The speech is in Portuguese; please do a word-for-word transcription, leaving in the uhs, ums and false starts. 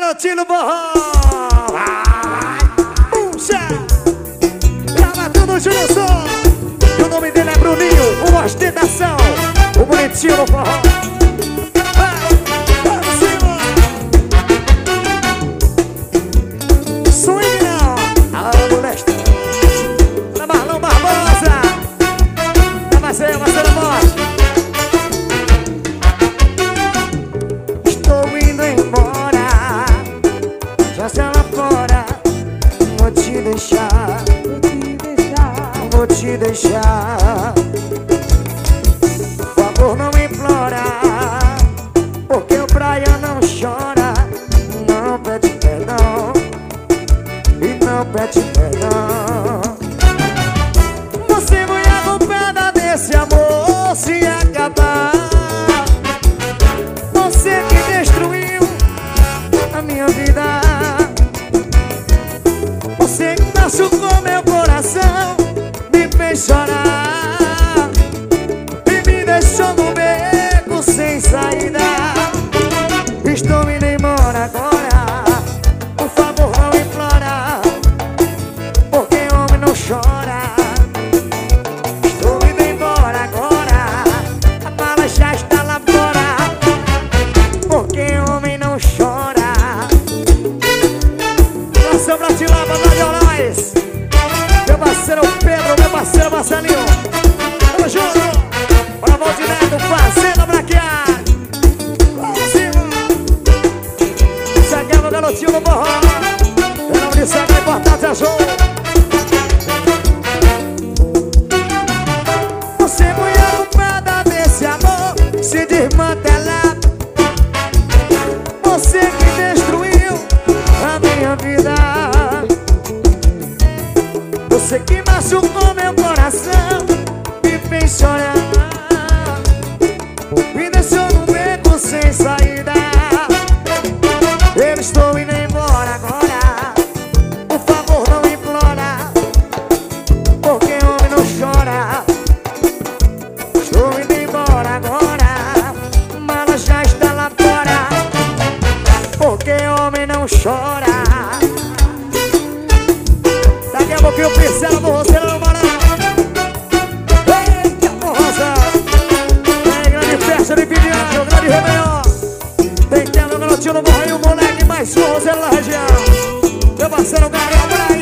garotinho no borrão. Puxa! Grava tudo, Júnior Som. E o nome dele é Bruninho, uma ostentação. O bonitinho no borrão. Vamos cima! Swing não! Ah, molesta! Da Marlon Barbosa! Da Marcelo, Marcelo Morte! Estou indo embora, já sei lá fora. Vou te deixar, vou te deixar. Por favor, não implora, porque o Brian não chora. Não pede perdão e não pede perdão. Você foi a culpada desse amor se acabar. Você que destruiu a minha vida. Você que machucou meu coração, me fez chorar e me deixou no beco sem saída. Estou indo embora agora, por favor não implora, porque homem não chora. Estou indo embora agora, a mala já está lá fora, porque homem não chora. Abração pra Tilaba, Vladiorais, meu parceiro Pedro, meu parceiro Marcelinho. Tamo junto. Bora, Valdineto, Fazenda Braquear. Vamos cima. Isso aqui é meu garotinho no borrão. Em nome de Santa Importância Show. Você foi a culpada desse amor se desmantelar. Você que destruiu a minha vida. Você que machucou meu coração, me fez chorar, me deixou no beco sem saída. Eu estou indo embora agora, por favor não implora, porque homem não chora. Estou indo embora agora, mala já está lá fora, porque homem não chora. Daqui a pouquinho eu pincelo no roceiro no Marão. Eita, porrosa! Aí, grande festa de Pinião, grande Réveillon. Tem que ter no garotinho no morro e o moleque mais forrozeiro da região. Meu parceiro Gabriel Braga.